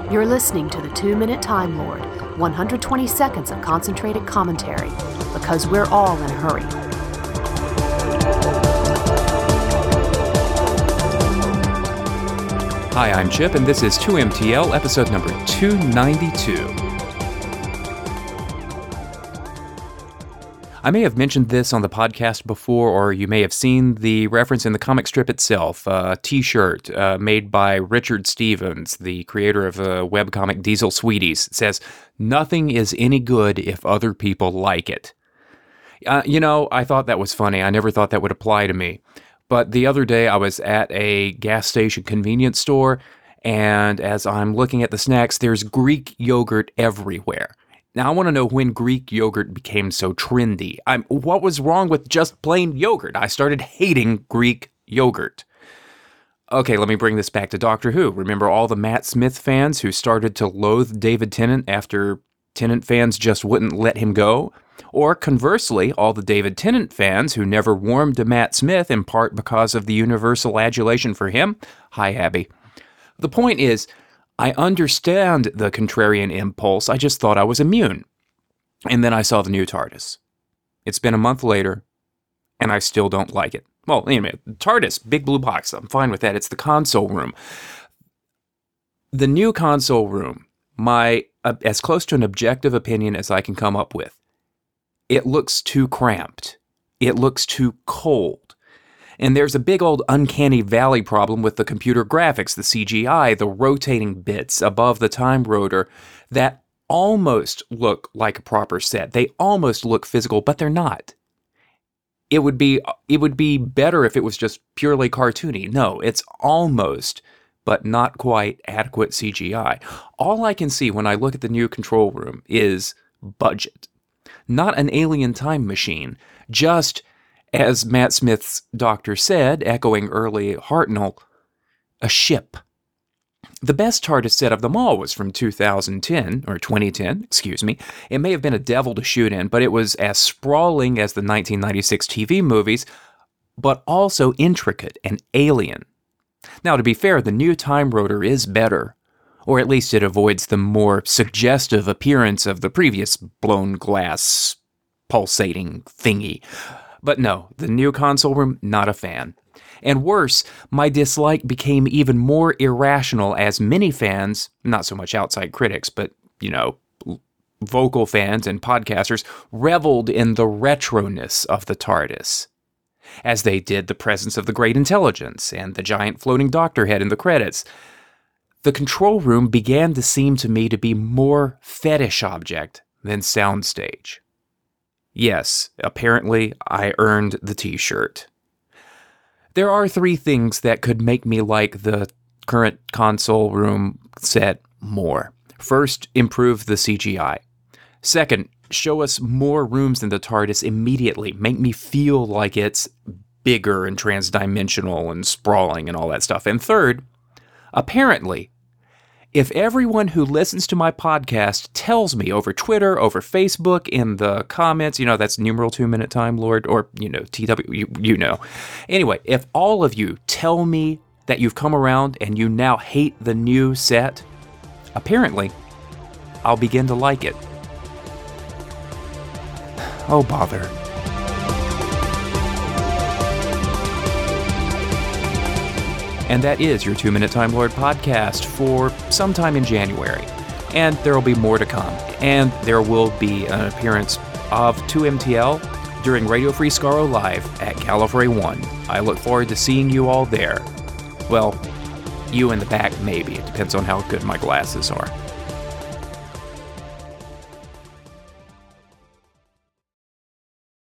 You're listening to the 2-Minute Time Lord, 120 seconds of concentrated commentary, because we're all in a hurry. Hi, I'm Chip, and this is 2MTL, episode number 292. I may have mentioned this on the podcast before, or you may have seen the reference in the comic strip itself, a t-shirt made by Richard Stevens, the creator of the webcomic Diesel Sweeties. It says, "Nothing is any good if other people like it." I thought that was funny. I never thought that would apply to me. But the other day I was at a gas station convenience store, and as I'm looking at the snacks, there's Greek yogurt everywhere. Now, I want to know when Greek yogurt became so trendy. What was wrong with just plain yogurt? I started hating Greek yogurt. Okay, let me bring this back to Doctor Who. Remember all the Matt Smith fans who started to loathe David Tennant after Tennant fans just wouldn't let him go? Or conversely, all the David Tennant fans who never warmed to Matt Smith in part because of the universal adulation for him? Hi, Abby. The point is, I understand the contrarian impulse, I just thought I was immune. And then I saw the new TARDIS. It's been a month later, and I still don't like it. Well, anyway, TARDIS, big blue box, I'm fine with that. It's the console room. The new console room, as close to an objective opinion as I can come up with, it looks too cramped. It looks too cold. And there's a big old uncanny valley problem with the computer graphics, the CGI, the rotating bits above the time rotor that almost look like a proper set. They almost look physical, but they're not. It would be better if it was just purely cartoony. No, it's almost, but not quite adequate CGI. All I can see when I look at the new control room is budget. Not an alien time machine, just, as Matt Smith's doctor said, echoing early Hartnell, a ship. The best TARDIS set of them all was from 2010. It may have been a devil to shoot in, but it was as sprawling as the 1996 TV movies, but also intricate and alien. Now, to be fair, the new time rotor is better, or at least it avoids the more suggestive appearance of the previous blown glass pulsating thingy. But no, the new console room, not a fan. And worse, my dislike became even more irrational as many fans, not so much outside critics, but, vocal fans and podcasters, reveled in the retroness of the TARDIS, as they did the presence of the Great Intelligence and the giant floating doctor head in the credits. The control room began to seem to me to be more fetish object than soundstage. Yes, apparently I earned the t-shirt. There are 3 things that could make me like the current console room set more. First, improve the CGI. Second, show us more rooms in the TARDIS immediately. Make me feel like it's bigger and transdimensional and sprawling and all that stuff. And third, apparently, if everyone who listens to my podcast tells me over Twitter, over Facebook, in the comments, that's numeral 2-Minute Time Lord, or, TW, Anyway, if all of you tell me that you've come around and you now hate the new set, apparently, I'll begin to like it. Oh, bother. And that is your 2-Minute Time Lord podcast for sometime in January. And there will be more to come. And there will be an appearance of 2MTL during Radio Free Skaro Live at Gallifrey 1. I look forward to seeing you all there. Well, you in the back maybe. It depends on how good my glasses are.